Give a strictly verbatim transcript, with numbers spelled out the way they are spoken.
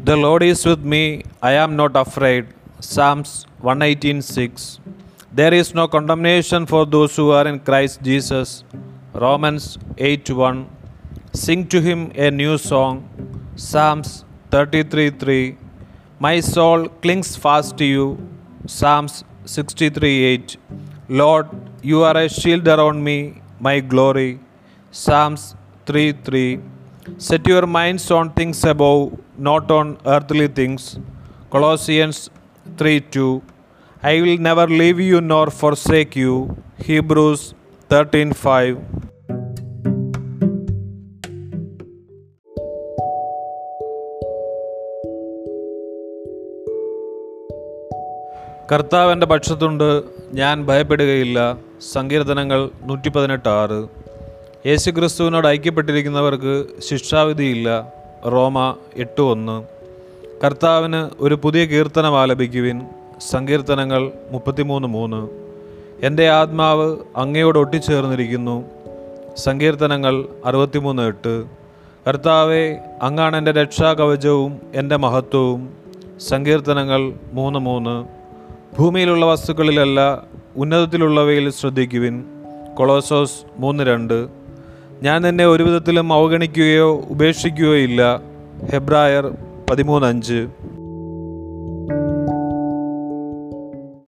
The Lord is with me, I am not afraid. Psalms one eighteen six. There is no condemnation for those who are in Christ Jesus. Romans eight one. Sing to him a new song. Psalms thirty-three three. My soul clings fast to you. Psalms sixty-three eight. Lord, you are a shield around me, my glory. Psalms three three. Set your minds on things above, not on earthly things. Colossians three two. I will never leave you nor forsake you. Hebrews thirteen five. കർത്താവ് എൻ്റെ പക്ഷത്തുണ്ട്, ഞാൻ ഭയപ്പെടുകയില്ല. സങ്കീർത്തനങ്ങൾ നൂറ്റി പതിനെട്ട് ആറ്. യേശു ക്രിസ്തുവിനോട് ഐക്യപ്പെട്ടിരിക്കുന്നവർക്ക് ശിക്ഷാവിധിയില്ല. റോമ എട്ട് ഒന്ന്. കർത്താവിന് ഒരു പുതിയ കീർത്തനം ആലപിക്കുവിൻ. സങ്കീർത്തനങ്ങൾ മുപ്പത്തിമൂന്ന് മൂന്ന്. എൻ്റെ ആത്മാവ് അങ്ങയോട് ഒട്ടിച്ചേർന്നിരിക്കുന്നു. സങ്കീർത്തനങ്ങൾ അറുപത്തിമൂന്ന് എട്ട്. കർത്താവെ, അങ്ങാണ് എൻ്റെ രക്ഷാകവചവും എൻ്റെ മഹത്വവും. സങ്കീർത്തനങ്ങൾ മൂന്ന് മൂന്ന്. ഭൂമിയിലുള്ള വസ്തുക്കളിലല്ല, ഉന്നതത്തിലുള്ളവയിൽ ശ്രദ്ധിക്കുവിൻ. കൊളോസോസ് മൂന്ന് രണ്ട്. ഞാൻ നിന്നെ ഒരു വിധത്തിലും അവഗണിക്കുകയോ ഉപേക്ഷിക്കുകയോ ഇല്ല. ഹെബ്രായർ പതിമൂന്ന് അഞ്ച്.